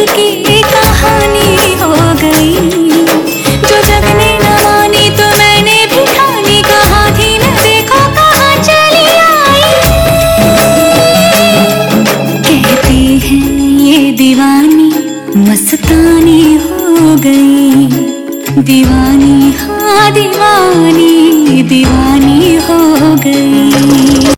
की कहानी हो गई। जो जग ने न मानी तो मैंने भी ठानी, कहाँ थी न देखो कहाँ चली आई। कहते हैं ये दीवानी मस्तानी हो गई, दीवानी हाँ दीवानी दीवानी हो गई।